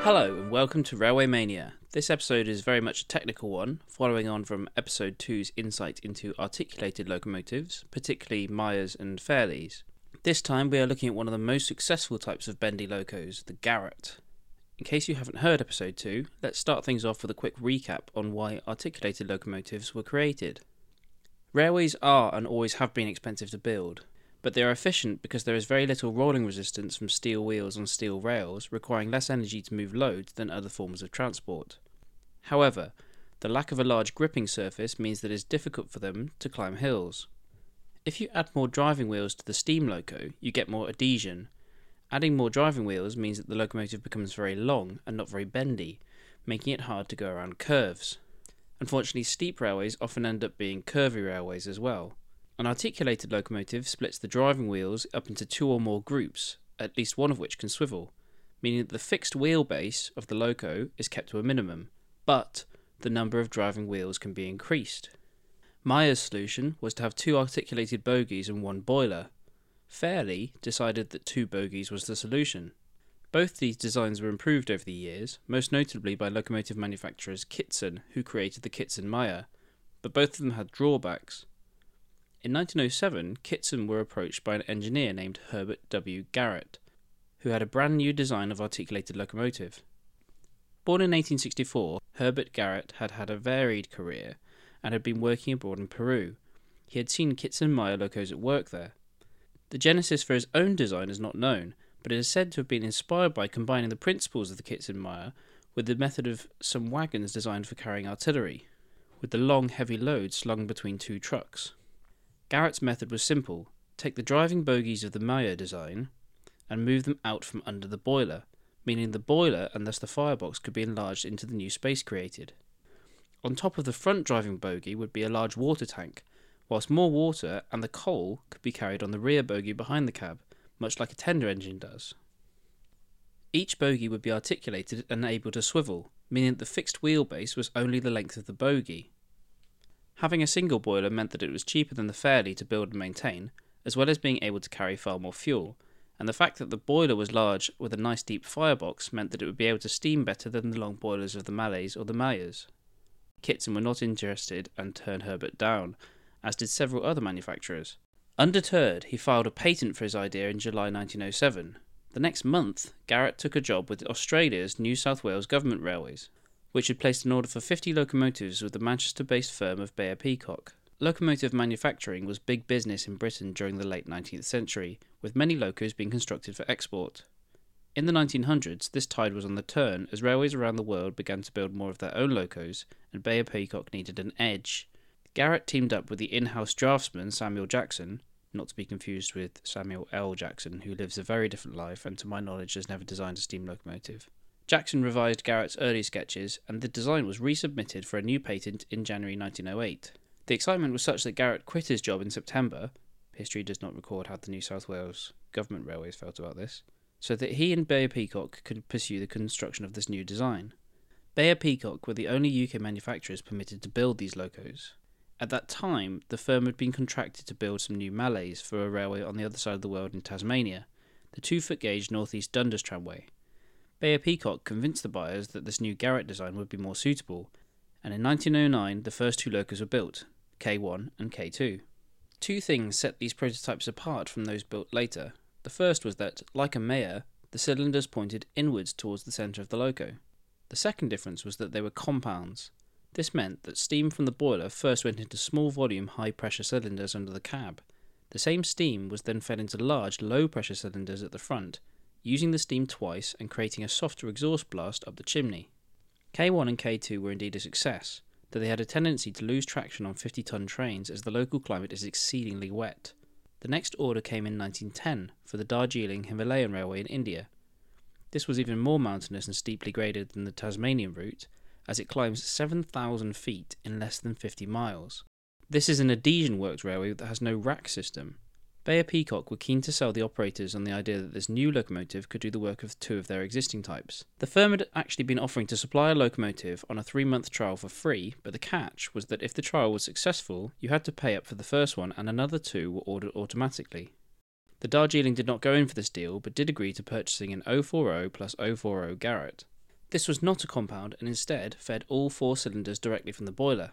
Hello and welcome to Railway Mania. This episode is very much a technical one, following on from episode 2's insight into articulated locomotives, particularly Myers and Fairleys. This time we are looking at one of the most successful types of bendy locos, the Garratt. In case you haven't heard episode 2, let's start things off with a quick recap on why articulated locomotives were created. Railways are and always have been expensive to build, but they are efficient because there is very little rolling resistance from steel wheels on steel rails, requiring less energy to move loads than other forms of transport. However, the lack of a large gripping surface means that it is difficult for them to climb hills. If you add more driving wheels to the steam loco, you get more adhesion. Adding more driving wheels means that the locomotive becomes very long and not very bendy, making it hard to go around curves. Unfortunately, steep railways often end up being curvy railways as well. An articulated locomotive splits the driving wheels up into two or more groups, at least one of which can swivel, meaning that the fixed wheelbase of the loco is kept to a minimum, but the number of driving wheels can be increased. Myers' solution was to have two articulated bogies and one boiler. Fairley decided that two bogies was the solution. Both these designs were improved over the years, most notably by locomotive manufacturers Kitson, who created the Kitson-Meyer, but both of them had drawbacks. In 1907, Kitson were approached by an engineer named Herbert W. Garratt, who had a brand new design of articulated locomotive. Born in 1864, Herbert Garratt had had a varied career and had been working abroad in Peru. He had seen Kitson-Meyer locos at work there. The genesis for his own design is not known, but it is said to have been inspired by combining the principles of the Kitson-Meyer with the method of some wagons designed for carrying artillery, with the long heavy load slung between two trucks. Garratt's method was simple: take the driving bogies of the Meyer design and move them out from under the boiler, meaning the boiler and thus the firebox could be enlarged into the new space created. On top of the front driving bogie would be a large water tank, whilst more water and the coal could be carried on the rear bogie behind the cab, much like a tender engine does. Each bogie would be articulated and able to swivel, meaning that the fixed wheelbase was only the length of the bogie. Having a single boiler meant that it was cheaper than the Fairley to build and maintain, as well as being able to carry far more fuel, and the fact that the boiler was large with a nice deep firebox meant that it would be able to steam better than the long boilers of the Malleys or the Meyers. Kitson were not interested and turned Herbert down, as did several other manufacturers. Undeterred, he filed a patent for his idea in July 1907. The next month, Garratt took a job with Australia's New South Wales Government Railways, which had placed an order for 50 locomotives with the Manchester-based firm of Beyer Peacock. Locomotive manufacturing was big business in Britain during the late 19th century, with many locos being constructed for export. In the 1900s, this tide was on the turn as railways around the world began to build more of their own locos, and Beyer Peacock needed an edge. Garratt teamed up with the in-house draftsman Samuel Jackson, not to be confused with Samuel L. Jackson, who lives a very different life and to my knowledge has never designed a steam locomotive. Jackson revised Garratt's early sketches, and the design was resubmitted for a new patent in January 1908. The excitement was such that Garratt quit his job in September — history does not record how the New South Wales Government Railways felt about this — so that he and Beyer Peacock could pursue the construction of this new design. Beyer Peacock were the only UK manufacturers permitted to build these locos. At that time, the firm had been contracted to build some new Malleys for a railway on the other side of the world in Tasmania, the 2-foot gauge North East Dundas tramway. Beyer Peacock convinced the buyers that this new Garratt design would be more suitable, and in 1909 the first two locos were built, K1 and K2. Two things set these prototypes apart from those built later. The first was that, like a Meyer, the cylinders pointed inwards towards the centre of the loco. The second difference was that they were compounds. This meant that steam from the boiler first went into small volume high pressure cylinders under the cab. The same steam was then fed into large low pressure cylinders at the front, using the steam twice and creating a softer exhaust blast up the chimney. K1 and K2 were indeed a success, though they had a tendency to lose traction on 50-ton trains as the local climate is exceedingly wet. The next order came in 1910 for the Darjeeling Himalayan Railway in India. This was even more mountainous and steeply graded than the Tasmanian route, as it climbs 7,000 feet in less than 50 miles. This is an adhesion-worked railway that has no rack system. Beyer Peacock were keen to sell the operators on the idea that this new locomotive could do the work of two of their existing types. The firm had actually been offering to supply a locomotive on a 3-month trial for free, but the catch was that if the trial was successful, you had to pay up for the first one and another 2 were ordered automatically. The Darjeeling did not go in for this deal, but did agree to purchasing an 040 plus 040 Garratt. This was not a compound and instead fed all 4 cylinders directly from the boiler.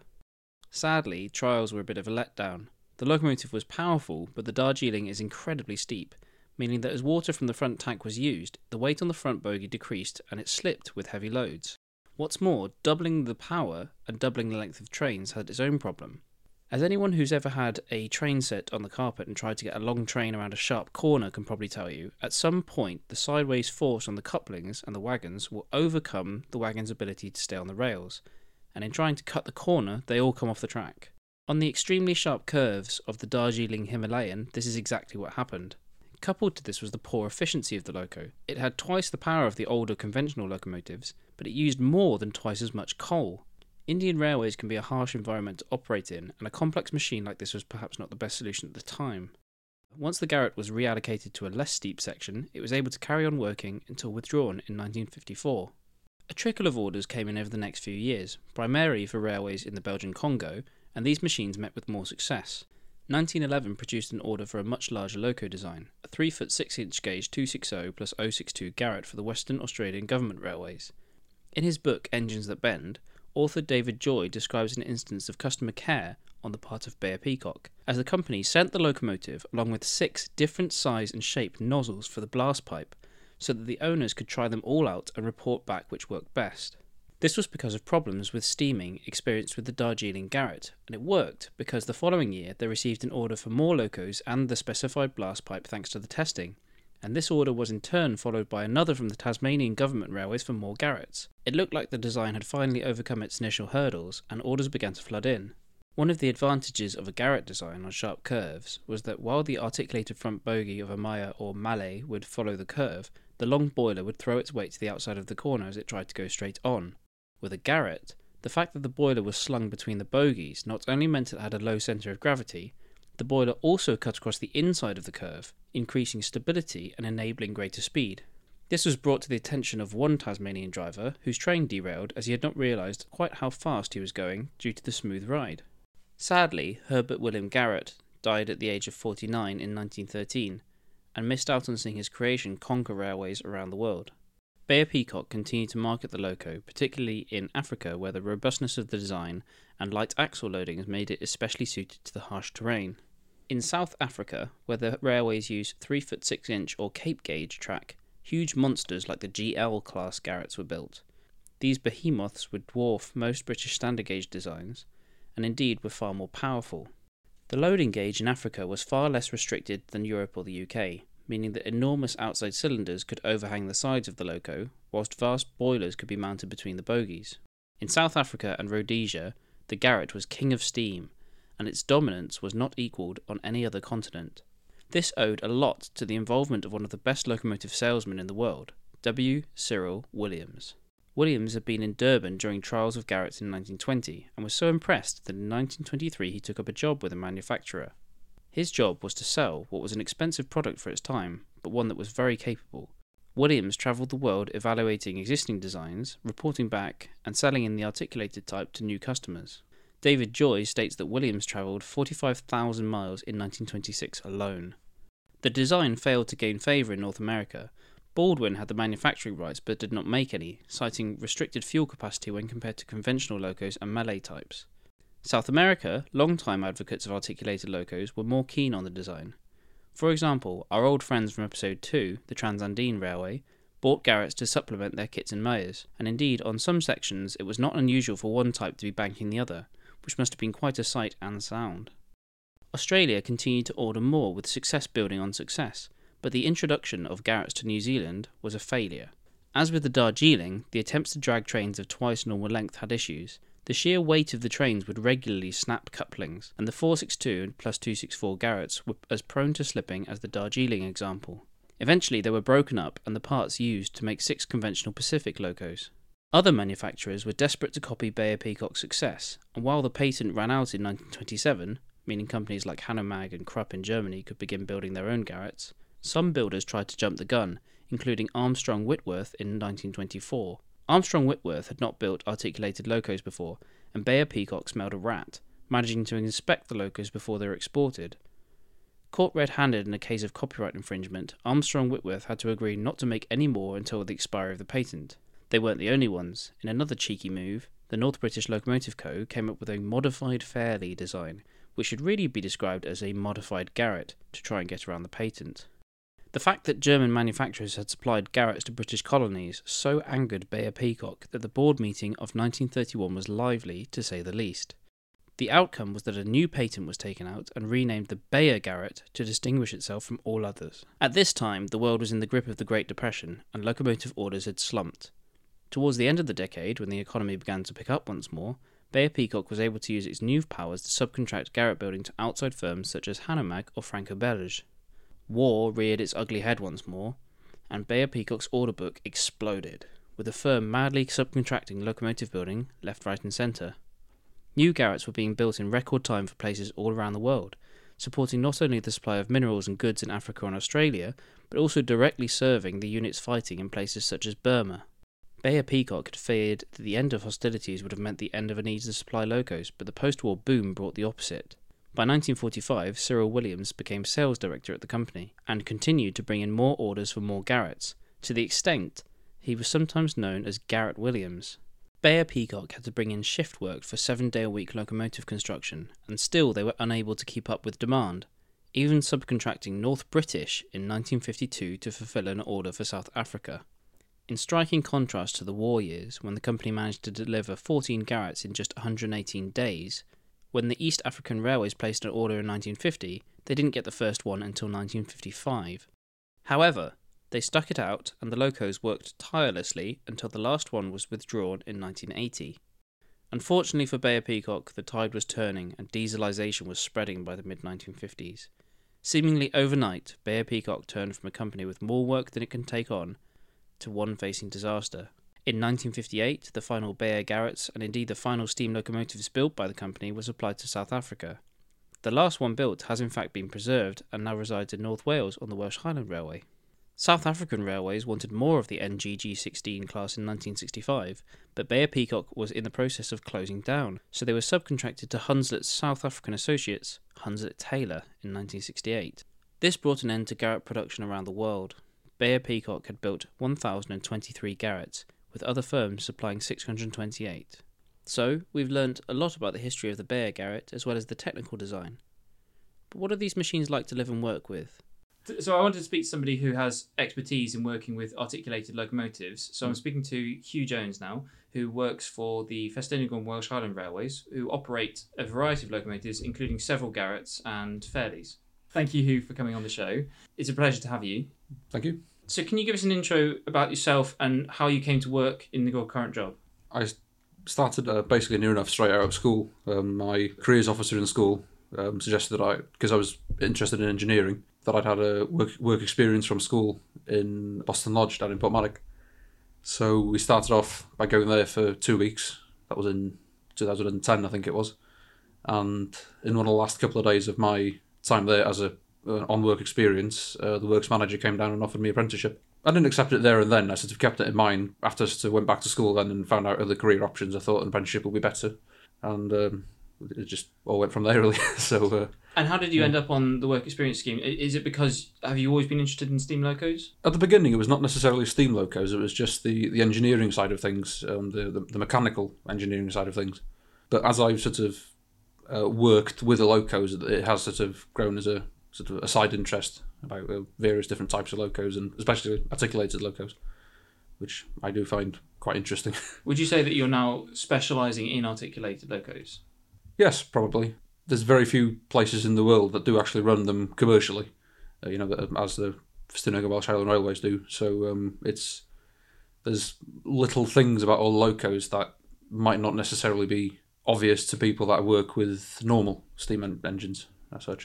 Sadly, trials were a bit of a letdown. The locomotive was powerful, but the Darjeeling is incredibly steep, meaning that as water from the front tank was used, the weight on the front bogie decreased and it slipped with heavy loads. What's more, doubling the power and doubling the length of trains had its own problem. As anyone who's ever had a train set on the carpet and tried to get a long train around a sharp corner can probably tell you, at some point the sideways force on the couplings and the wagons will overcome the wagon's ability to stay on the rails, and in trying to cut the corner they all come off the track. On the extremely sharp curves of the Darjeeling Himalayan, this is exactly what happened. Coupled to this was the poor efficiency of the loco. It had twice the power of the older conventional locomotives, but it used more than twice as much coal. Indian railways can be a harsh environment to operate in, and a complex machine like this was perhaps not the best solution at the time. Once the Garratt was reallocated to a less steep section, it was able to carry on working until withdrawn in 1954. A trickle of orders came in over the next few years, primarily for railways in the Belgian Congo, and these machines met with more success. 1911 produced an order for a much larger loco design, a 3-foot 6-inch gauge 260 plus 062 Garratt for the Western Australian Government Railways. In his book Engines That Bend, author David Joy describes an instance of customer care on the part of Beyer Peacock, as the company sent the locomotive along with 6 different size and shape nozzles for the blast pipe, so that the owners could try them all out and report back which worked best. This was because of problems with steaming experienced with the Darjeeling Garratt, and it worked because the following year they received an order for more locos and the specified blast pipe thanks to the testing, and this order was in turn followed by another from the Tasmanian Government Railways for more Garratts. It looked like the design had finally overcome its initial hurdles, and orders began to flood in. One of the advantages of a Garratt design on sharp curves was that while the articulated front bogie of a Maya or Mallet would follow the curve, the long boiler would throw its weight to the outside of the corner as it tried to go straight on. With a Garratt, the fact that the boiler was slung between the bogies not only meant it had a low centre of gravity, the boiler also cut across the inside of the curve, increasing stability and enabling greater speed. This was brought to the attention of one Tasmanian driver whose train derailed as he had not realised quite how fast he was going due to the smooth ride. Sadly, Herbert William Garratt died at the age of 49 in 1913 and missed out on seeing his creation conquer railways around the world. Beyer Peacock continued to market the loco, particularly in Africa where the robustness of the design and light axle loadings made it especially suited to the harsh terrain. In South Africa, where the railways used 3-foot 6-inch or Cape gauge track, huge monsters like the GL class Garratts were built. These behemoths would dwarf most British standard gauge designs, and indeed were far more powerful. The loading gauge in Africa was far less restricted than Europe or the UK, meaning that enormous outside cylinders could overhang the sides of the loco, whilst vast boilers could be mounted between the bogies. In South Africa and Rhodesia, the Garratt was king of steam, and its dominance was not equalled on any other continent. This owed a lot to the involvement of one of the best locomotive salesmen in the world, W. Cyril Williams. Williams had been in Durban during trials of Garratts in 1920, and was so impressed that in 1923 he took up a job with a manufacturer. His job was to sell what was an expensive product for its time, but one that was very capable. Williams travelled the world evaluating existing designs, reporting back, and selling in the articulated type to new customers. David Joy states that Williams travelled 45,000 miles in 1926 alone. The design failed to gain favour in North America. Baldwin had the manufacturing rights but did not make any, citing restricted fuel capacity when compared to conventional locos and Mallet types. South America, long-time advocates of articulated locos, were more keen on the design. For example, our old friends from episode 2, the Transandine Railway, bought Garratts to supplement their kits and Mayers, and indeed on some sections it was not unusual for one type to be banking the other, which must have been quite a sight and sound. Australia continued to order more with success building on success, but the introduction of Garratts to New Zealand was a failure. As with the Darjeeling, the attempts to drag trains of twice normal length had issues. The sheer weight of the trains would regularly snap couplings, and the 462 plus 264 Garratts were as prone to slipping as the Darjeeling example. Eventually they were broken up and the parts used to make 6 conventional Pacific locos. Other manufacturers were desperate to copy Beyer Peacock's success, and while the patent ran out in 1927, meaning companies like Hanomag and Krupp in Germany could begin building their own Garratts, some builders tried to jump the gun, including Armstrong Whitworth in 1924. Armstrong Whitworth had not built articulated locos before, and Beyer Peacock smelled a rat, managing to inspect the locos before they were exported. Caught red-handed in a case of copyright infringement, Armstrong Whitworth had to agree not to make any more until the expiry of the patent. They weren't the only ones. In another cheeky move, the North British Locomotive Co. came up with a modified Fairley design, which should really be described as a modified Garratt to try and get around the patent. The fact that German manufacturers had supplied Garratts to British colonies so angered Beyer-Peacock that the board meeting of 1931 was lively, to say the least. The outcome was that a new patent was taken out and renamed the Beyer Garratt to distinguish itself from all others. At this time, the world was in the grip of the Great Depression, and locomotive orders had slumped. Towards the end of the decade, when the economy began to pick up once more, Beyer-Peacock was able to use its new powers to subcontract Garratt building to outside firms such as Hanomag or Franco-Belge. War reared its ugly head once more, and Beyer-Peacock's order book exploded, with the firm madly subcontracting locomotive building left, right and centre. New Garratts were being built in record time for places all around the world, supporting not only the supply of minerals and goods in Africa and Australia, but also directly serving the units fighting in places such as Burma. Beyer-Peacock had feared that the end of hostilities would have meant the end of a need to supply locos, but the post-war boom brought the opposite. By 1945, Cyril Williams became sales director at the company, and continued to bring in more orders for more Garratts, to the extent he was sometimes known as Garratt Williams. Beyer-Peacock had to bring in shift work for 7-day-a-week locomotive construction, and still they were unable to keep up with demand, even subcontracting North British in 1952 to fulfil an order for South Africa. In striking contrast to the war years, when the company managed to deliver 14 Garratts in just 118 days, when the East African Railways placed an order in 1950, they didn't get the first one until 1955. However, they stuck it out, and the locos worked tirelessly until the last one was withdrawn in 1980. Unfortunately for Beyer-Peacock, the tide was turning and dieselisation was spreading by the mid-1950s. Seemingly overnight, Beyer-Peacock turned from a company with more work than it can take on to one facing disaster. In 1958, the final Beyer Garratts, and indeed the final steam locomotives built by the company, were supplied to South Africa. The last one built has in fact been preserved and now resides in North Wales on the Welsh Highland Railway. South African Railways wanted more of the NGG16 class in 1965, but Beyer-Peacock was in the process of closing down, so they were subcontracted to Hunslet's South African associates, Hunslet Taylor, in 1968. This brought an end to Garratt production around the world. Beyer-Peacock had built 1,023 Garratts, with other firms supplying 628. So, we've learnt a lot about the history of the Beyer Garratt as well as the technical design. But what are these machines like to live and work with? So I wanted to speak to somebody who has expertise in working with articulated locomotives. So I'm speaking to Hugh Jones now, who works for the Festiniog and Welsh Highland Railways, who operate a variety of locomotives, including several Garratts and Fairleys. Thank you, Hugh, for coming on the show. It's a pleasure to have you. Thank you. So can you give us an intro about yourself and how you came to work in your current job? I started basically near enough straight out of school. My careers officer in school suggested that because I was interested in engineering, that I'd had a work experience from school in Boston Lodge down in Portmarnock. So we started off by going there for 2 weeks. That was in 2010, I think it was. And in one of the last couple of days of my time there as an on-work experience, the works manager came down and offered me apprenticeship. I didn't accept it there and then. I sort of kept it in mind. After I went back to school then and found out other career options, I thought an apprenticeship would be better. And it just all went from there, really. And how did you end up on the work experience scheme? Is it because, have you always been interested in steam locos? At the beginning, it was not necessarily steam locos. It was just the engineering side of things, the mechanical engineering side of things. But as I've sort of worked with the locos, it has sort of grown as a sort of a side interest about various different types of locos, and especially articulated locos, which I do find quite interesting. Would you say that you're now specialising in articulated locos? Yes, probably. There's very few places in the world that do actually run them commercially, as the Festiniog and Welsh Highland Railways do. So there's little things about all locos that might not necessarily be obvious to people that work with normal steam engines as such.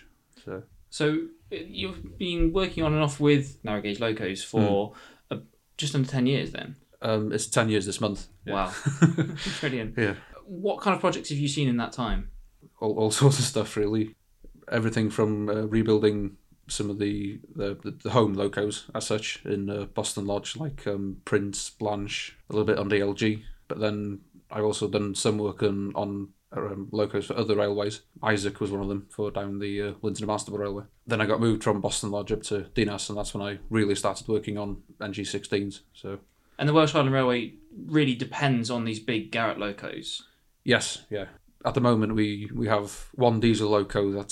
So you've been working on and off with narrow gauge locos for just under 10 years then? It's 10 years this month. Wow. Brilliant. Yeah. What kind of projects have you seen in that time? All sorts of stuff, really. Everything from rebuilding some of the home locos as such in Boston Lodge, like Prince, Blanche, a little bit on DLG. But then I've also done some work on locos for other railways. Isaac was one of them for down the Linton and Barnstaple Railway. Then I got moved from Boston Lodge up to Dinas, and that's when I really started working on NG16s. So And the Welsh Highland Railway really depends on these big Garrett locos. Yes, yeah. At the moment, we have one diesel loco that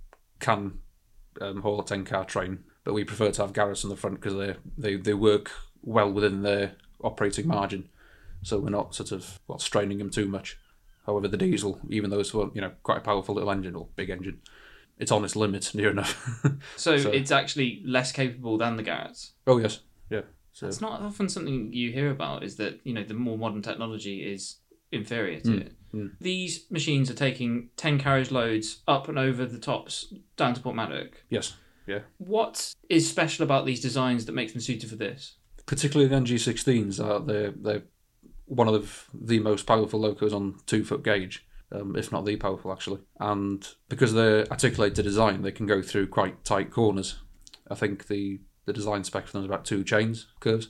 can haul a 10-car train, but we prefer to have Garretts on the front because they work well within their operating margin, so we're not sort of straining them too much. However, the diesel, even though it's quite a powerful little engine or big engine, it's on its limit near enough. So it's actually less capable than the Garretts. Oh yes, yeah. So it's not often something you hear about, is that the more modern technology is inferior to it. These machines are taking 10 carriage loads up and over the tops down to Portmaddock. Yes, yeah. What is special about these designs that makes them suited for this? Particularly the NG16s, they're one of the most powerful locos on 2-foot gauge, if not the powerful actually. And because they're articulated design, they can go through quite tight corners. I think the design spec for them is about 2 curves.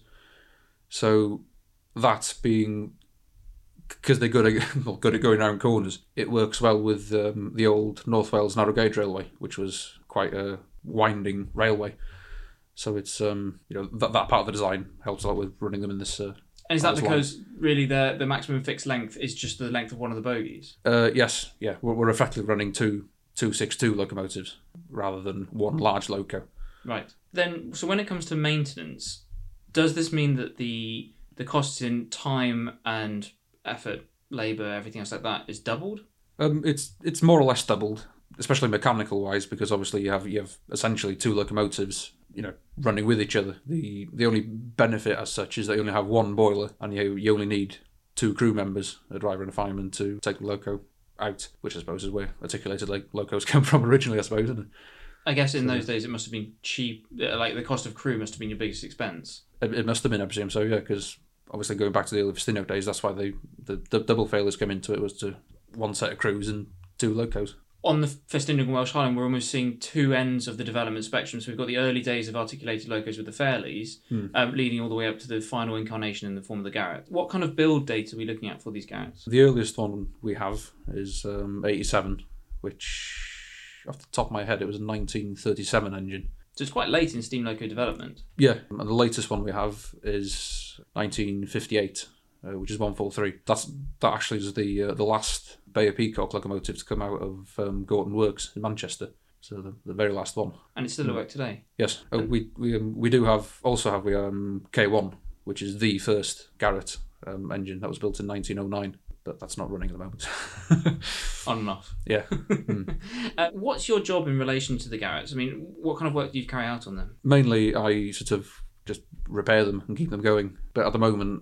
So that being, because they're good at going around corners, it works well with the old North Wales narrow gauge railway, which was quite a winding railway. So it's that part of the design helps a lot with running them in this. And is that because really the maximum fixed length is just the length of one of the bogies? Yes, yeah. We're effectively running two 262 locomotives rather than one large loco. Right. Then, so when it comes to maintenance, does this mean that the costs in time and effort, labour, everything else like that is doubled? It's more or less doubled, especially mechanical wise, because obviously you have essentially 2 locomotives, running with each other. The only benefit as such is that you only have one boiler, and you only need 2 crew members, a driver and a fireman, to take the loco out, which I suppose is where articulated locos come from originally, I suppose, isn't it? I guess in those days it must have been cheap, like the cost of crew must have been your biggest expense. It must have been, I presume so, yeah, because obviously going back to the early Festiniog days, that's why the double failures came into it, was to one set of crews and 2 locos. On the Festiniog and Welsh Highland, we're almost seeing 2 ends of the development spectrum. So we've got the early days of articulated locos with the Fairleys, leading all the way up to the final incarnation in the form of the Garrett. What kind of build date are we looking at for these Garretts? The earliest one we have is 87, which, off the top of my head, it was a 1937 engine. So it's quite late in steam loco development. Yeah, and the latest one we have is 1958, which is 143. That actually is the last Bayer Peacock locomotive to come out of Gorton Works in Manchester. So the very last one. And it's still at work today. Yes, we do have K1, which is the first Garrett engine that was built in 1909. But that's not running at the moment. On and off. Yeah. What's your job in relation to the Garretts? I mean, what kind of work do you carry out on them? Mainly, I sort of just repair them and keep them going. But at the moment,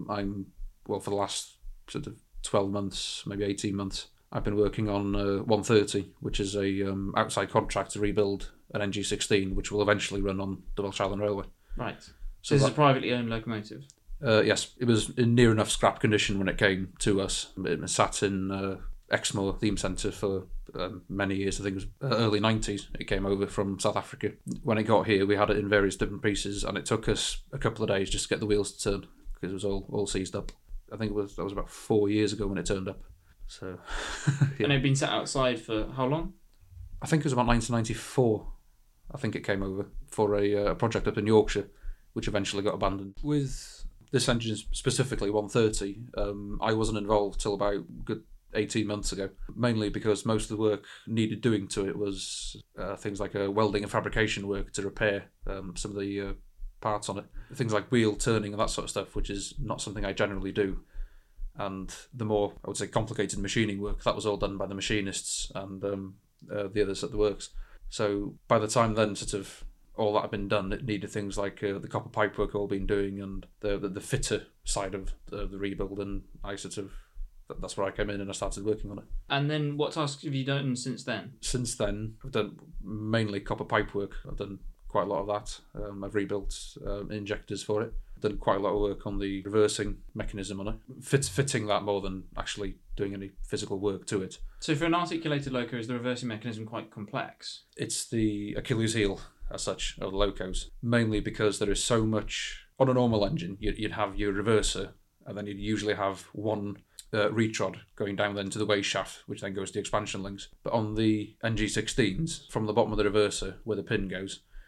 for the last sort of 12 months, maybe 18 months, I've been working on 130, which is a outside contract to rebuild an NG16, which will eventually run on the Welsh Highland Railway. Right. So this is a privately owned locomotive? Yes, it was in near enough scrap condition when it came to us. It sat in Exmoor Theme Centre for many years. I think it was early 90s. It came over from South Africa. When it got here, we had it in various different pieces, and it took us a couple of days just to get the wheels to turn because it was all seized up. I think that was about 4 years ago when it turned up. So, yeah. And it had been sat outside for how long? I think it was about 1994. I think it came over for a project up in Yorkshire, which eventually got abandoned. With this engine specifically, 130, I wasn't involved till about a good 18 months ago, mainly because most of the work needed doing to it was things like welding and fabrication work to repair some of the parts on it. Things like wheel turning and that sort of stuff, which is not something I generally do. And the more, I would say, complicated machining work, that was all done by the machinists and the others at the works. So by the time then sort of all that had been done, it needed things like the copper pipe work all been doing and the fitter side of the rebuild, and I that's where I came in and I started working on it. And then what tasks have you done since then? Since then, I've done mainly copper pipe work. I've done quite a lot of that. I've rebuilt injectors for it. I've done quite a lot of work on the reversing mechanism on it. Fitting that more than actually doing any physical work to it. So for an articulated loco, is the reversing mechanism quite complex? It's the Achilles heel, as such, of the locos. Mainly because there is so much... On a normal engine, you'd have your reverser, and then you'd usually have one retrod going down then to the waste shaft, which then goes to the expansion links. But on the NG16s, from the bottom of the reverser, where the pin goes,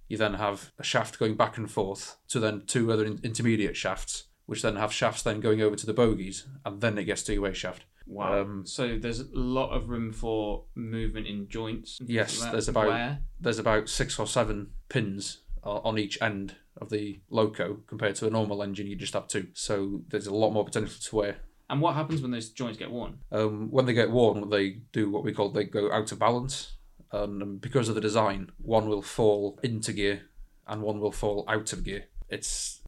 You then have a shaft going back and forth to then two other intermediate shafts, which then have shafts then going over to the bogies, and then it gets to your waste shaft. Wow. So there's a lot of room for movement in joints. and Yes, things like there's that. about Wear. there's about 6 or 7 pins on each end of the loco compared to a normal engine. You just have 2, so there's a lot more potential to wear. And what happens when those joints get worn? When they get worn, they do what we call they go out of balance, and because of the design, one will fall into gear and one will fall out of gear. It's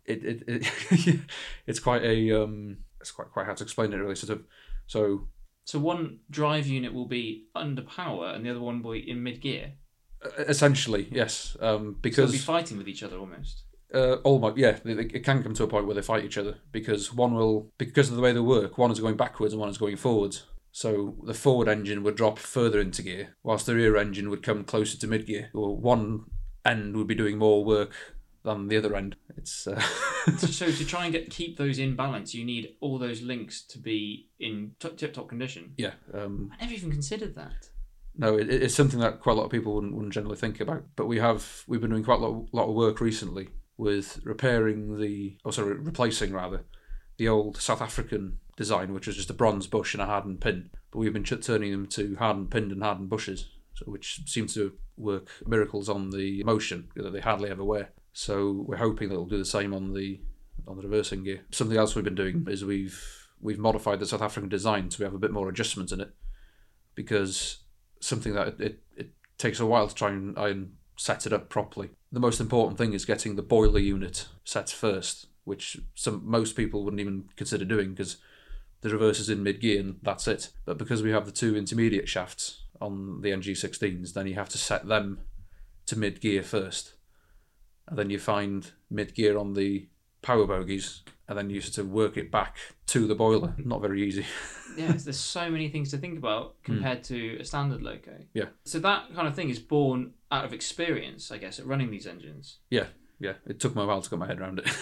quite a it's quite hard to explain it really. So one drive unit will be under power and the other one will be in mid gear. essentially yes, They'll because be fighting with each other almost. almost yeah, it can come to a point where they fight each other because because of the way they work, one is going backwards and one is going forwards. So the forward engine would drop further into gear, whilst the rear engine would come closer to mid gear. Or one end would be doing more work than the other end. It's So to try and keep those in balance, you need all those links to be in tip-top condition. yeah. I never even considered that. No, it's something that quite a lot of people wouldn't generally think about. But we've been doing quite a lot of work recently with replacing the old South African design, which was just a bronze bush and a hardened pin. But we've been turning them to hardened pinned and hardened bushes, which seem to work miracles on the motion that they hardly ever wear. So we're hoping that it'll do the same on the reversing gear. Something else we've been doing is we've modified the South African design so we have a bit more adjustment in it, because something that it takes a while to try and set it up properly. The most important thing is getting the boiler unit set first, which most people wouldn't even consider doing because the reverse is in mid-gear and that's it. But because we have the 2 intermediate shafts on the NG16s, then you have to set them to mid-gear first. And then you find mid-gear on the power bogies, and then you used to work it back to the boiler. Not very easy. Yeah, there's so many things to think about compared to a standard loco. Yeah. So that kind of thing is born out of experience, I guess, at running these engines. Yeah. It took me a while to get my head around it.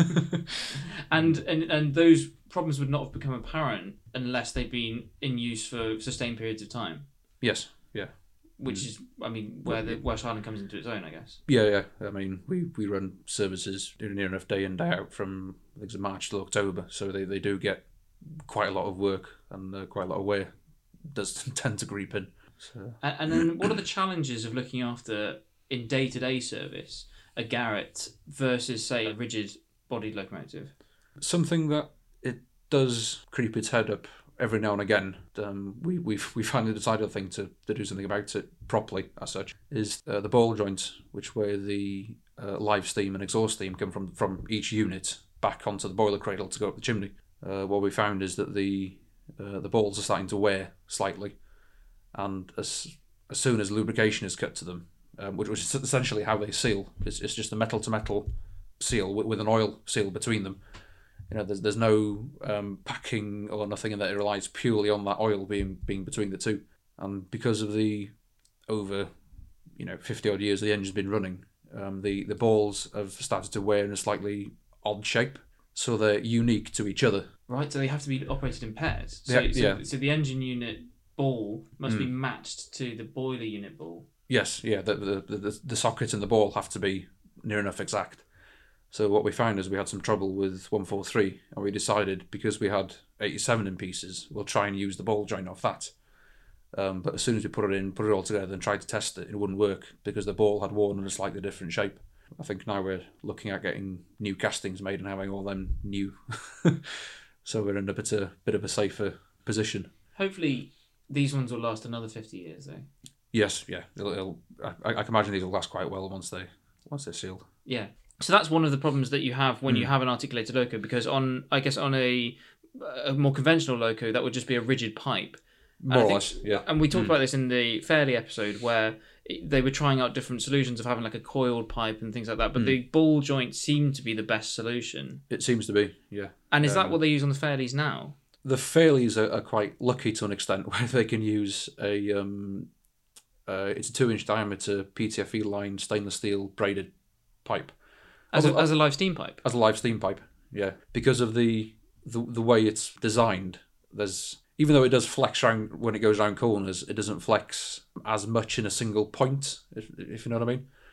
And those problems would not have become apparent unless they'd been in use for sustained periods of time. Yes. Yeah. Which is, I mean, where the Welsh Highland comes into its own, I guess. Yeah. I mean, we run services near enough day in, day out from I think it's March till October, so they do get quite a lot of work and quite a lot of wear does tend to creep in. So. And then what are the challenges of looking after, in day-to-day service, a Garrett versus, say, a rigid-bodied locomotive? Something that it does creep its head up every now and again. We finally decided, I think, to do something about it properly, as such, is the ball joints, where the live steam and exhaust steam come from each unit back onto the boiler cradle to go up the chimney. What we found is that the balls are starting to wear slightly, and as soon as lubrication is cut to them, which is essentially how they seal, it's just a metal to metal seal with an oil seal between them. You know, there's no packing or nothing in that. It relies purely on that oil being between the two. And because of the over 50 odd years the engine's been running, the balls have started to wear in a slightly odd shape, so they're unique to each other. Right, so they have to be operated in pairs. So the engine unit ball must be matched to the boiler unit ball. Yes, yeah. The socket and the ball have to be near enough exact. So what we found is we had some trouble with 143, and we decided, because we had 87 in pieces, we'll try and use the ball joint off that. But as soon as we put it all together and tried to test it, it wouldn't work because the ball had worn in a slightly different shape. I think now we're looking at getting new castings made and having all them new. So we're in a bit of a safer position. Hopefully these ones will last another 50 years, though. Yes, yeah. I can imagine these will last quite well once they're sealed. Yeah. So that's one of the problems that you have when you have an articulated loco, because on a more conventional loco, that would just be a rigid pipe. More or less, yeah. And we talked about this in the Fairley episode, where they were trying out different solutions of having like a coiled pipe and things like that, but the ball joint seemed to be the best solution. It seems to be, yeah. And is that what they use on the Fairleys now? The Fairleys are quite lucky to an extent, where they can use it's a 2-inch diameter PTFE line stainless steel braided pipe. As a live steam pipe? As a live steam pipe, yeah. Because of the way it's designed, even though it does flex around when it goes around corners, it doesn't flex as much in a single point, if you know what I mean.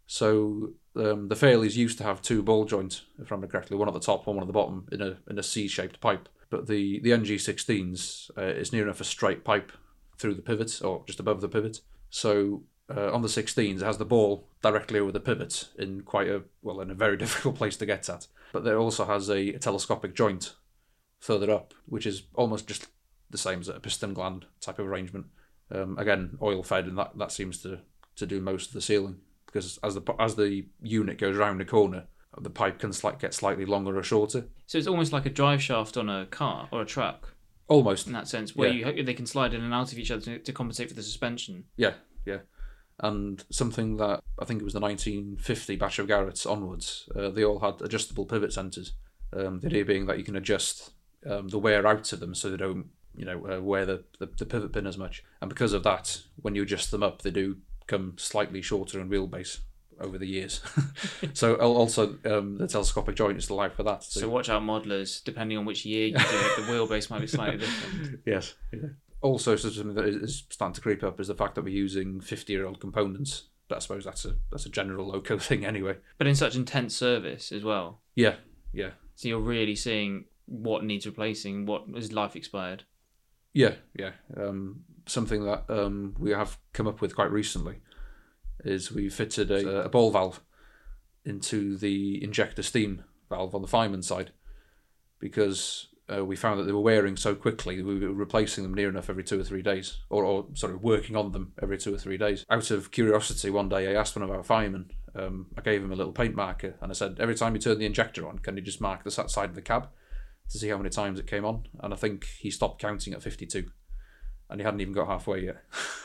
So the Fairleys used to have two ball joints, if I remember correctly, one at the top, one at the bottom, in a C-shaped pipe. But the Mm. NG16s is near enough a straight pipe through the pivot, or just above the pivot. So on the 16s, it has the ball directly over the pivot in in a very difficult place to get at. But there also has a telescopic joint further up, which is almost just the same as a piston gland type of arrangement. Again, oil fed, and that seems to do most of the sealing, because as the unit goes round a corner, the pipe can get slightly longer or shorter. So it's almost like a drive shaft on a car or a truck Almost. in that sense, where Yeah. they can slide in and out of each other to compensate for the suspension. Yeah. And something that I think it was the 1950 batch of Garretts onwards, they all had adjustable pivot centres. The idea being that you can adjust the wear out of them so they don't, wear the pivot pin as much. And because of that, when you adjust them up, they do come slightly shorter in wheelbase over the years. So also the telescopic joint is allowed for that. So watch out, modelers. Depending on which year you do it, the wheelbase might be slightly different. Yes. Yeah. Also, something that is starting to creep up is the fact that we're using 50-year-old components. But I suppose that's a general loco thing anyway. But in such intense service as well. Yeah. So you're really seeing what needs replacing, what is life expired. Yeah. Something that we have come up with quite recently is we fitted a ball valve into the injector steam valve on the fireman side, because we found that they were wearing so quickly. We were replacing them near enough every 2 or 3 days, or working on them every 2 or 3 days. Out of curiosity, one day I asked one of our firemen, I gave him a little paint marker, and I said, every time you turn the injector on, can you just mark the side of the cab to see how many times it came on? And I think he stopped counting at 52, and he hadn't even got halfway yet.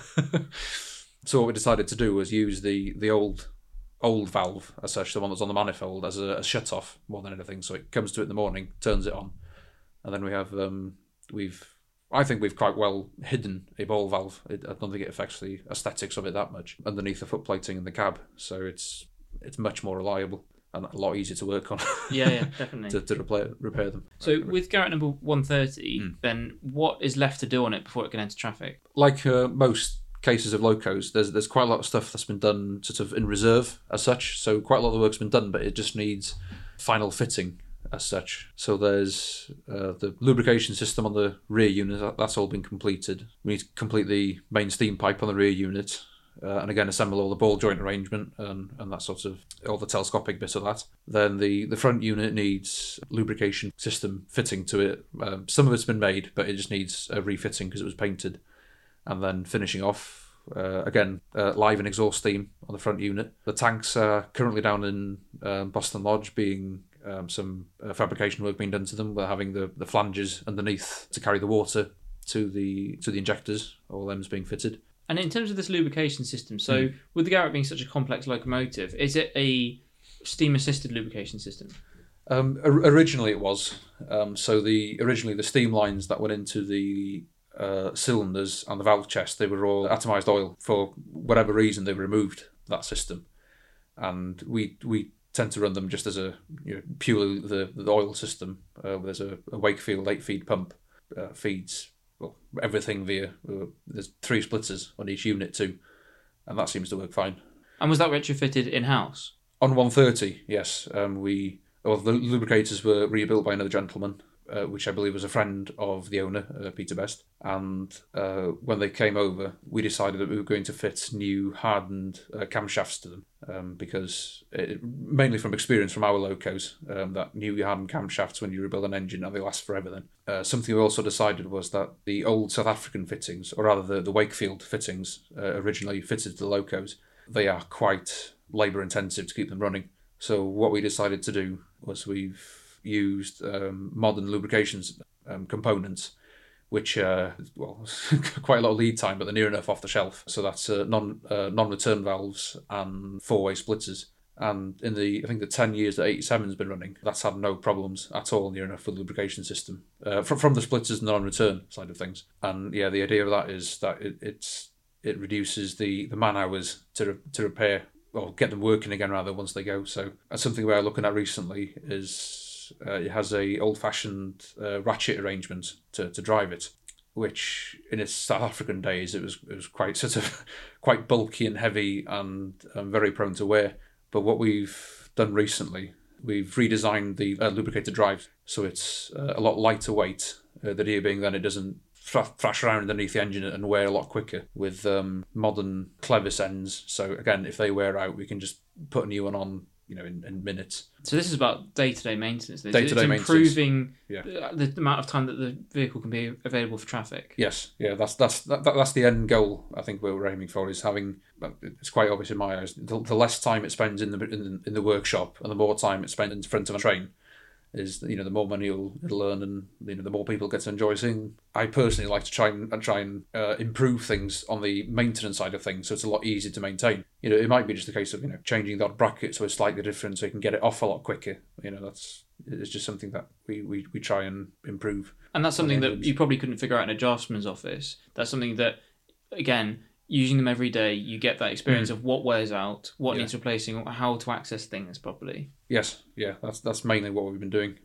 So what we decided to do was use the old valve, as such, the one that's on the manifold, as a shut-off more than anything. So it comes to it in the morning, turns it on, and then we have I think we've quite well hidden a ball valve. I don't think it affects the aesthetics of it that much underneath the foot plating in the cab. So it's much more reliable and a lot easier to work on. Yeah, definitely. to repair them. So with Garrett number 130, then what is left to do on it before it can enter traffic? Like most cases of locos, there's quite a lot of stuff that's been done sort of in reserve as such. So quite a lot of the work's been done, but it just needs final fitting as such. So there's the lubrication system on the rear unit, that's all been completed. We need to complete the main steam pipe on the rear unit, and again assemble all the ball joint arrangement and that sort of, all the telescopic bit of that. Then the front unit needs lubrication system fitting to it. Some of it's been made, but it just needs a refitting because it was painted. And then finishing off, again, live and exhaust steam on the front unit. The tanks are currently down in Boston Lodge, being some fabrication work being done to them. We're having the flanges underneath to carry the water to the injectors. All them's being fitted. And in terms of this lubrication system, so with the Garrett being such a complex locomotive, is it a steam-assisted lubrication system? Originally it was. Originally the steam lines that went into the cylinders and the valve chest, they were all atomized oil. For whatever reason, they removed that system, and we tend to run them just as a purely the oil system. There's a Wakefield 8-feed pump feeds everything via. There's 3 splitters on each unit too, and that seems to work fine. And was that retrofitted in house? On 130, yes. The lubricators were rebuilt by another gentleman, which I believe was a friend of the owner, Peter Best. And when they came over, we decided that we were going to fit new hardened camshafts to them, because mainly from experience from our locos, that new hardened camshafts, when you rebuild an engine, they last forever then. Something we also decided was that the old South African fittings, or rather the Wakefield fittings originally fitted to the locos, they are quite labour intensive to keep them running. So what we decided to do was we've used modern lubrications components, which quite a lot of lead time, but they're near enough off the shelf. So that's non-return valves and 4-way splitters. And in I think the 10 years that 87's been running, that's had no problems at all, near enough for the lubrication system from the splitters and the non-return side of things. And yeah, the idea of that is that it reduces the man hours to repair, or get them working again rather, once they go. So something we're looking at recently is it has a old-fashioned ratchet arrangement to drive it, which in its South African days it was quite sort of quite bulky and heavy and very prone to wear. But what we've done recently, we've redesigned the lubricated drive, so it's a lot lighter weight. The idea being then it doesn't thrash around underneath the engine and wear a lot quicker with modern Clevis ends. So again, if they wear out, we can just put a new one on, in minutes. So this is about day-to-day maintenance. Day-to-day it's improving maintenance. the amount of time that the vehicle can be available for traffic. Yes, yeah, that's the end goal. I think we're aiming for is having. It's quite obvious in my eyes. The less time it spends in the workshop and the more time it spends in front of a train, is the more money it'll earn, and the more people get to enjoy seeing. I personally like to try and improve things on the maintenance side of things, so it's a lot easier to maintain. It might be just a case of changing that bracket so it's slightly different, so you can get it off a lot quicker. It's just something that we try and improve. And that's something that you probably couldn't figure out in a draftsman's office. That's something that, again, using them every day, you get that experience of what wears out, what needs replacing, how to access things properly. Yes, yeah, that's mainly what we've been doing.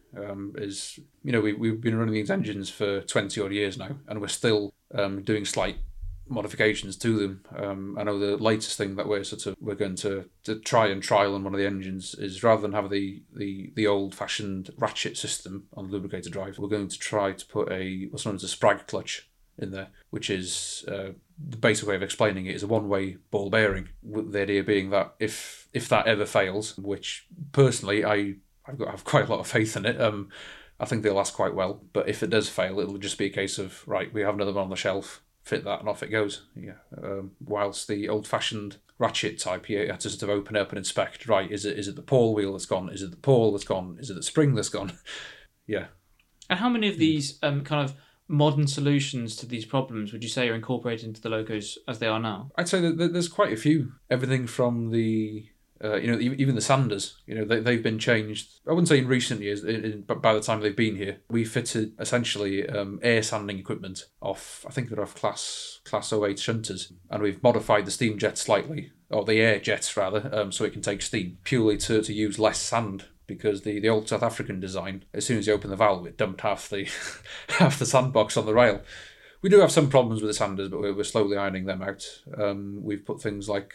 We've been running these engines for 20 odd years now, and we're still doing slight modifications to them. I know the latest thing that we're going to try and trial on one of the engines is, rather than have the old fashioned ratchet system on the lubricated drive, we're going to try to put what's known as a Sprag clutch in there, which is the basic way of explaining it is a one-way ball bearing, with the idea being that if that ever fails, which personally I have quite a lot of faith in it, I think they'll last quite well. But if it does fail, it'll just be a case of, right, we have another one on the shelf, fit that, and off it goes. Whilst the old-fashioned ratchet type, you had to sort of open up and inspect. Right, is it the pawl wheel that's gone? Is it the pawl that's gone? Is it the spring that's gone? Yeah. And how many of these kind of modern solutions to these problems would you say are incorporated into the locos as they are now? I'd say that there's quite a few. Everything from the even the sanders, they've been changed. I wouldn't say in recent years, but by the time they've been here, we fitted essentially air sanding equipment off. I think they're off class 08 shunters, and we've modified the steam jet slightly, or the air jets rather, so it can take steam purely to use less sand. Because the old South African design, as soon as you open the valve, it dumped half the sandbox on the rail. We do have some problems with the sanders, but we're slowly ironing them out. We've put things like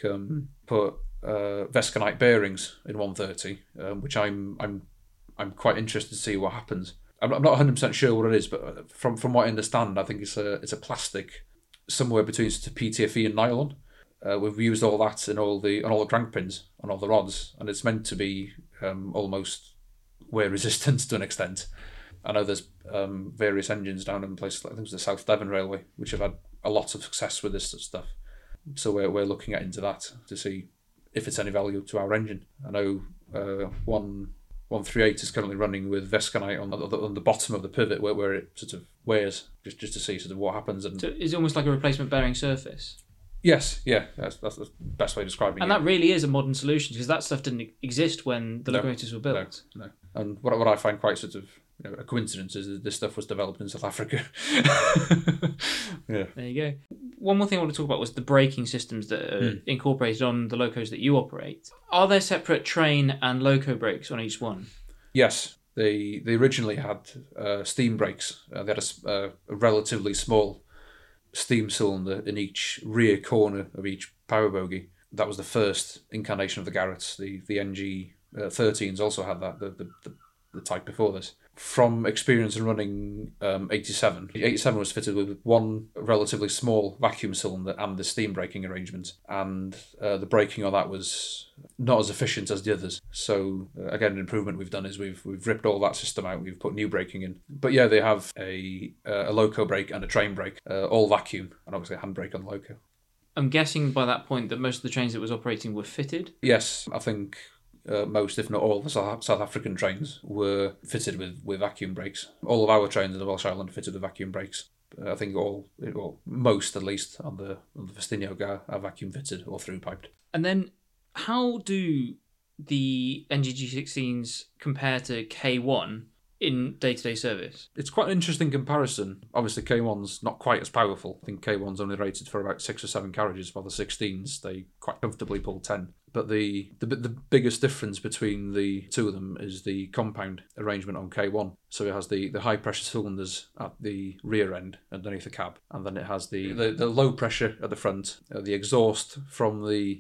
Vesconite bearings in 130, which I'm quite interested to see what happens. I'm not 100% sure what it is, but from what I understand, I think it's a plastic somewhere between PTFE and nylon. We've used all that on all the crank pins, on all the rods, and it's meant to be almost wear resistant to an extent. I know there's various engines down in places like, I think it's the South Devon Railway, which have had a lot of success with this sort of stuff. So we're looking into that to see if it's any value to our engine. I know 138 is currently running with Vesconite on the bottom of the pivot where it sort of wears, just to see sort of what happens. And so is it almost like a replacement bearing surface? Yes, yeah, that's the best way of describing it. And that really is a modern solution, because that stuff didn't exist when the locomotives were built. No. And what I find quite sort of a coincidence is that this stuff was developed in South Africa. Yeah. There you go. One more thing I want to talk about was the braking systems that are incorporated on the locos that you operate. Are there separate train and loco brakes on each one? Yes. They originally had steam brakes. They had a relatively small steam cylinder in each rear corner of each power bogie. That was the first incarnation of the Garretts. The NG 13s also had that, the type before this. From experience in running 87, the 87 was fitted with one relatively small vacuum cylinder and the steam braking arrangement, and the braking on that was not as efficient as the others. So again, an improvement we've done is we've ripped all that system out. We've put new braking in. But yeah, they have a loco brake and a train brake, all vacuum, and obviously a handbrake on the loco. I'm guessing by that point that most of the trains it was operating were fitted? Yes, I think most, if not all, the South African trains were fitted with vacuum brakes. All of our trains in the Welsh Island are fitted with vacuum brakes. I think most at least on the Ffestiniog are vacuum fitted or through piped. And then how do the NGG16s compare to K1 in day-to-day service? It's quite an interesting comparison. Obviously, K1's not quite as powerful. I think K1's only rated for about 6 or 7 carriages, while the 16s, they quite comfortably pull 10. But the biggest difference between the two of them is the compound arrangement on K1. So it has the high pressure cylinders at the rear end underneath the cab, and then it has the low pressure at the front. The exhaust from the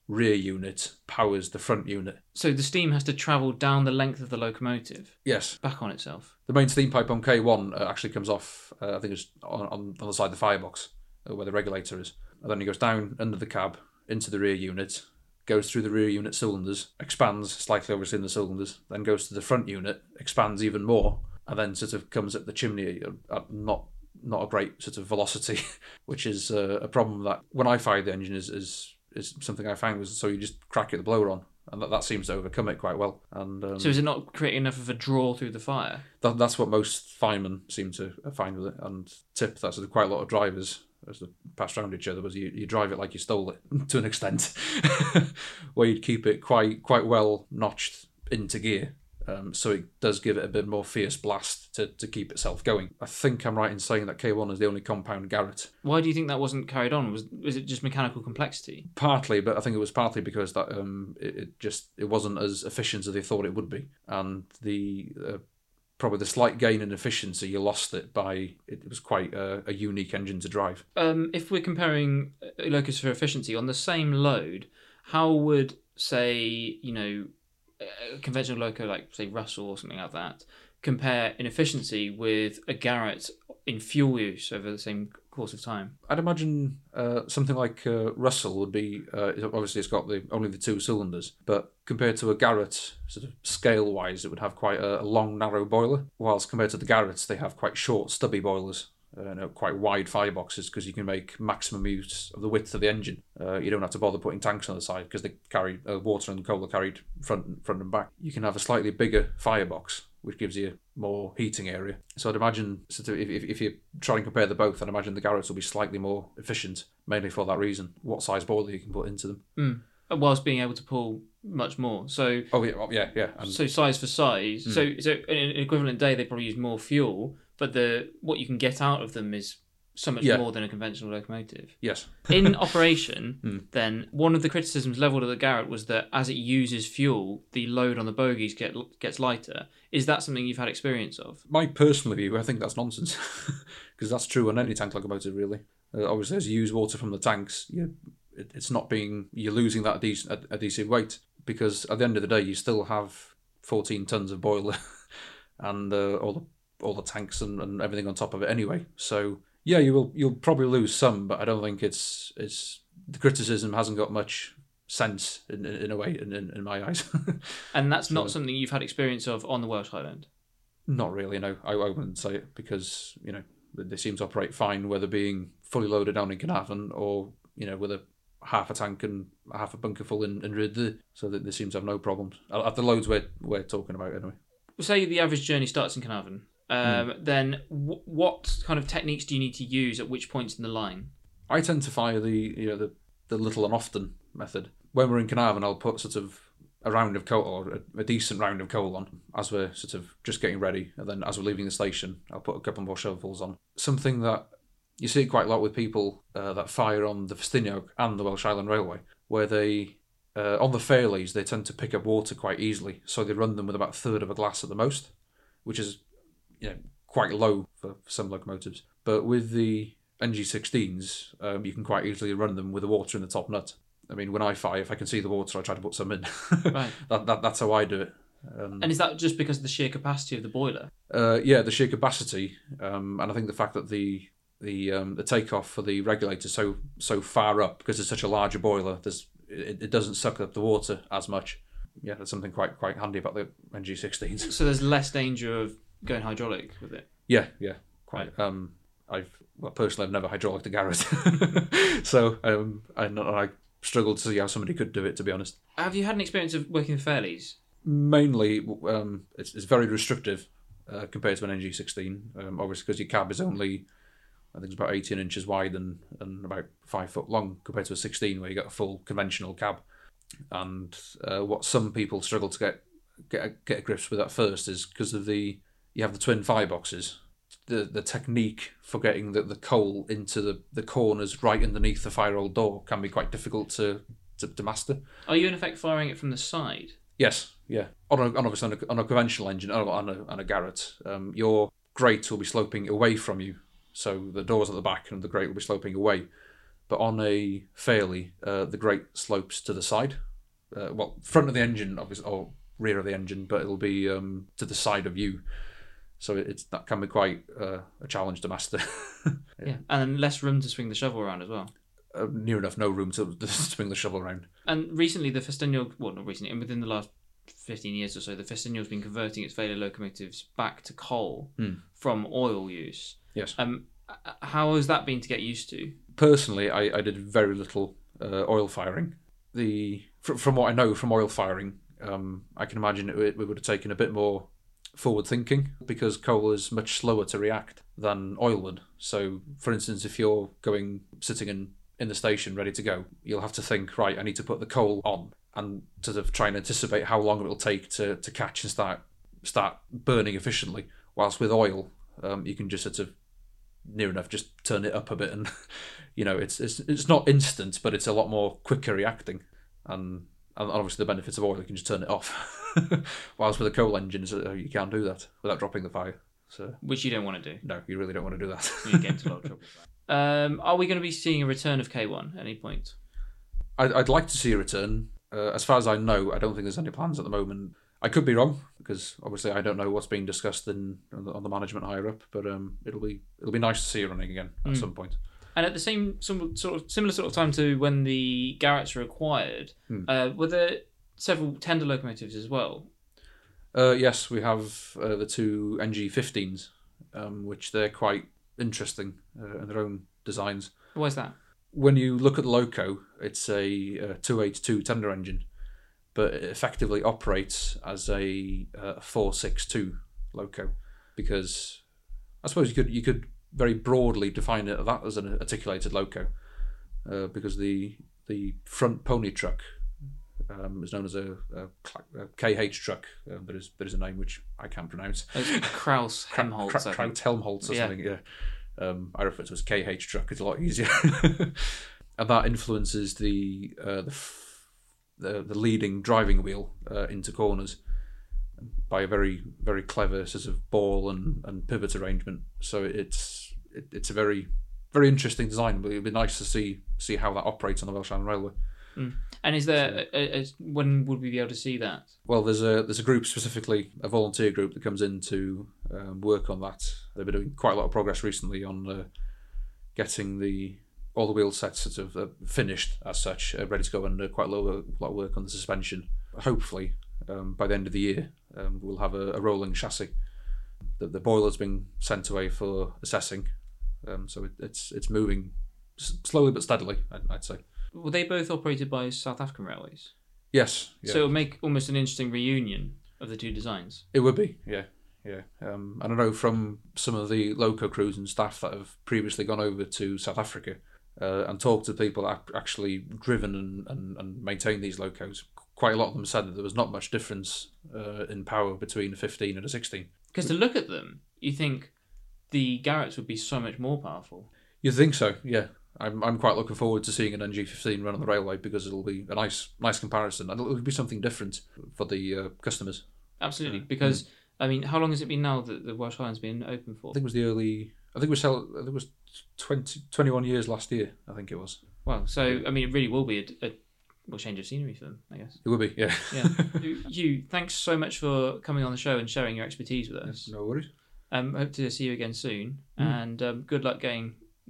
rear unit powers the front unit. So the steam has to travel down the length of the locomotive, Yes. back on itself. The main steam pipe on K1 actually comes off, I think it's on the side of the firebox, where the regulator is. And then it goes down under the cab, into the rear unit, goes through the rear unit cylinders, expands slightly obviously in the cylinders, then goes to the front unit, expands even more, and then sort of comes up the chimney at not a great sort of velocity, which is a problem that when I fired the engine is something I found was, so you just crack it the blower on, and that seems to overcome it quite well. And So is it not creating enough of a draw through the fire? that's what most firemen seem to find with it, and tip that sort of quite a lot of drivers as they passed around each other was you drive it like you stole it to an extent, where you'd keep it quite well notched into gear. So it does give it a bit more fierce blast to keep itself going. I think I'm right in saying that K1 is the only compound Garrett. Why do you think that wasn't carried on? Was it just mechanical complexity? Partly, but I think it was partly because that it wasn't as efficient as they thought it would be, and the probably the slight gain in efficiency, you lost it by it was quite a unique engine to drive. If we're comparing locus for efficiency on the same load, how would, say, a conventional loco like, say, Russell or something like that, compare in efficiency with a Garrett in fuel use over the same course of time? I'd imagine something like Russell would be, obviously it's got only the 2 cylinders, but compared to a Garrett, sort of scale-wise, it would have quite a long, narrow boiler, whilst compared to the Garretts, they have quite short, stubby boilers. Quite wide fireboxes, because you can make maximum use of the width of the engine. You don't have to bother putting tanks on the side because they carry water and coal are carried front and back. You can have a slightly bigger firebox, which gives you more heating area. So I'd imagine, sort of, if you try and compare the both, I'd imagine the Garretts will be slightly more efficient, mainly for that reason. What size boiler you can put into them. Whilst being able to pull much more. So yeah. So size for size. So in an equivalent day, they probably use more fuel, but what you can get out of them is so much more than a conventional locomotive. Yes. In operation, then, one of the criticisms levelled at the Garrett was that as it uses fuel, the load on the bogies gets lighter. Is that something you've had experience of? My personal view, I think that's nonsense, because that's true on any tank locomotive, really. Obviously, as you use water from the tanks, it's not you're losing that adhesive weight, because at the end of the day, you still have 14 tons of boiler and all the tanks and everything on top of it anyway. So yeah, you'll probably lose some, but I don't think it's the criticism hasn't got much sense in a way in my eyes. And that's not something you've had experience of on the Welsh Highland? Not really, no. I wouldn't say it, because they seem to operate fine, whether being fully loaded down in Carnarvon or with a half a tank and half a bunker full in Rhydd, so that they seem to have no problems at the loads we're talking about anyway. We'll say the average journey starts in Carnarvon. Then what kind of techniques do you need to use at which points in the line? I tend to fire the little and often method. When we're in Carnarvon, I'll put sort of a round of coal, or a decent round of coal on as we're sort of just getting ready, and then as we're leaving the station, I'll put a couple more shovels on. Something that you see quite a lot with people that fire on the Festiniog and the Welsh Highland Railway, where they on the fairleys they tend to pick up water quite easily, so they run them with about a third of a glass at the most, which is quite low for some locomotives. But with the NG16s, you can quite easily run them with the water in the top nut. I mean, when I fire, if I can see the water, I try to put some in. Right. That's how I do it. And is that just because of the sheer capacity of the boiler? Yeah, the sheer capacity, and I think the fact that the takeoff for the regulator so far up, because it's such a larger boiler, it doesn't suck up the water as much. Yeah, that's something quite handy about the NG16s. So there's less danger of going hydraulic with it? Yeah, quite. Right. I've never hydraulicked a Garrett, so I struggled to see how somebody could do it, to be honest. Have you had an experience of working with fairleys? Mainly, it's very restrictive compared to an NG16, obviously because your cab is only, I think it's about 18 inches wide and about 5 foot long, compared to a 16 where you got a full conventional cab. And what some people struggle to get grips with at first is because of you have the twin fireboxes. The technique for getting the coal into the corners right underneath the fire hole door can be quite difficult to master. Are you in effect firing it from the side? Yes, yeah. Obviously on a conventional engine, on a Garrett, your grate will be sloping away from you, so the doors at the back and the grate will be sloping away. but on a fairly, the grate slopes to the side. Front of the engine, obviously, or rear of the engine, but it'll be to the side of you. So that can be quite a challenge to master. Yeah, and less room to swing the shovel around as well. Near enough, no room to swing the shovel around. And recently, the Festiniog, well, not recently, and within the last 15 years or so, the Festiniog's been converting its Vela locomotives back to coal from oil use. Yes. How has that been to get used to? Personally, I did very little oil firing. From what I know from oil firing, I can imagine it would have taken a bit more forward thinking, because coal is much slower to react than oil would. So, for instance, if you're sitting in the station ready to go, you'll have to think, right, I need to put the coal on, and sort of try and anticipate how long it will take to catch and start burning efficiently. Whilst with oil, you can just sort of near enough just turn it up a bit, and it's not instant, but it's a lot more quicker reacting. And obviously the benefits of oil, you can just turn it off. Whilst with a coal engine, you can't do that without dropping the fire. So, which you don't want to do. No, you really don't want to do that. You get into a lot of trouble with that. Are we going to be seeing a return of K1 at any point? I'd like to see a return. As far as I know, I don't think there's any plans at the moment. I could be wrong, because obviously I don't know what's being discussed on the management higher up. But it'll be nice to see it running again at some point. And at the same similar sort of time to when the Garretts were acquired, were there several tender locomotives as well? Yes, we have the two NG15s, which they're quite interesting in their own designs. Why is that? When you look at the loco, it's a 282 tender engine, but it effectively operates as a 462 loco, because I suppose you could very broadly define it that as an articulated loco, because the front pony truck is known as a KH truck. There is a name which I can't pronounce. Kraus Helmholtz. Kraus Helmholtz or something. Yeah. I refer to it as KH truck. It's a lot easier, and that influences the leading driving wheel into corners by a very, very clever sort of ball and pivot arrangement. So it's a very, very interesting design. But it'd be nice to see how that operates on the Welsh Island Railway. And is there when would we be able to see that? Well, there's a group, specifically a volunteer group, that comes in to work on that. They've been doing quite a lot of progress recently on getting all the wheel sets sort of finished as such, ready to go, and quite a lot of work on the suspension. Hopefully, by the end of the year, we'll have a rolling chassis. The boiler's been sent away for assessing, so it's moving slowly but steadily, I'd say. Were they both operated by South African Railways? Yes. Yeah. So it would make almost an interesting reunion of the two designs. It would be, yeah. And I know from some of the loco crews and staff that have previously gone over to South Africa and talked to people that actually driven and maintained these locos, quite a lot of them said that there was not much difference in power between a 15 and a 16. Because to look at them, you think the Garretts would be so much more powerful. You think so, yeah. I'm quite looking forward to seeing an NG15 run on the railway, because it'll be a nice comparison, and it'll be something different for the customers. Absolutely, because I mean, how long has it been now that the Welsh Island's been open for? I think it was 21 years last year. I think it was. Wow. So I mean, it really will be a change of scenery for them, I guess. It will be, yeah. Yeah. Hugh, thanks so much for coming on the show and sharing your expertise with us. No worries. Hope to see you again soon, and good luck getting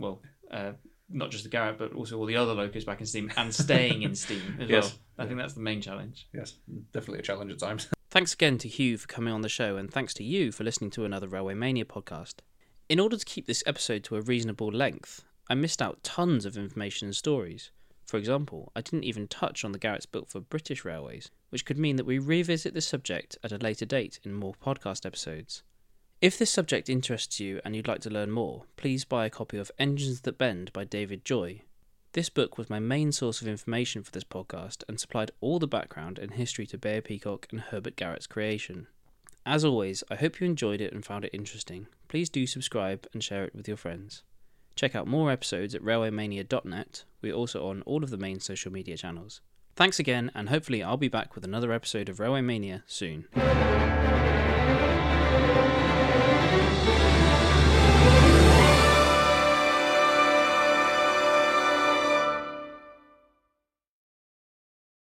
not just the Garrett, but also all the other locos back in steam and staying in steam as well. I think that's the main challenge. Yes, definitely a challenge at times. Thanks again to Hugh for coming on the show, and thanks to you for listening to another Railway Mania podcast. In order to keep this episode to a reasonable length, I missed out tons of information and stories. For example, I didn't even touch on the Garretts built for British Railways, which could mean that we revisit this subject at a later date in more podcast episodes. If this subject interests you and you'd like to learn more, please buy a copy of Engines That Bend by David Joy. This book was my main source of information for this podcast and supplied all the background and history to Bear Peacock and Herbert Garrett's creation. As always, I hope you enjoyed it and found it interesting. Please do subscribe and share it with your friends. Check out more episodes at railwaymania.net. We're also on all of the main social media channels. Thanks again, and hopefully I'll be back with another episode of Railway Mania soon.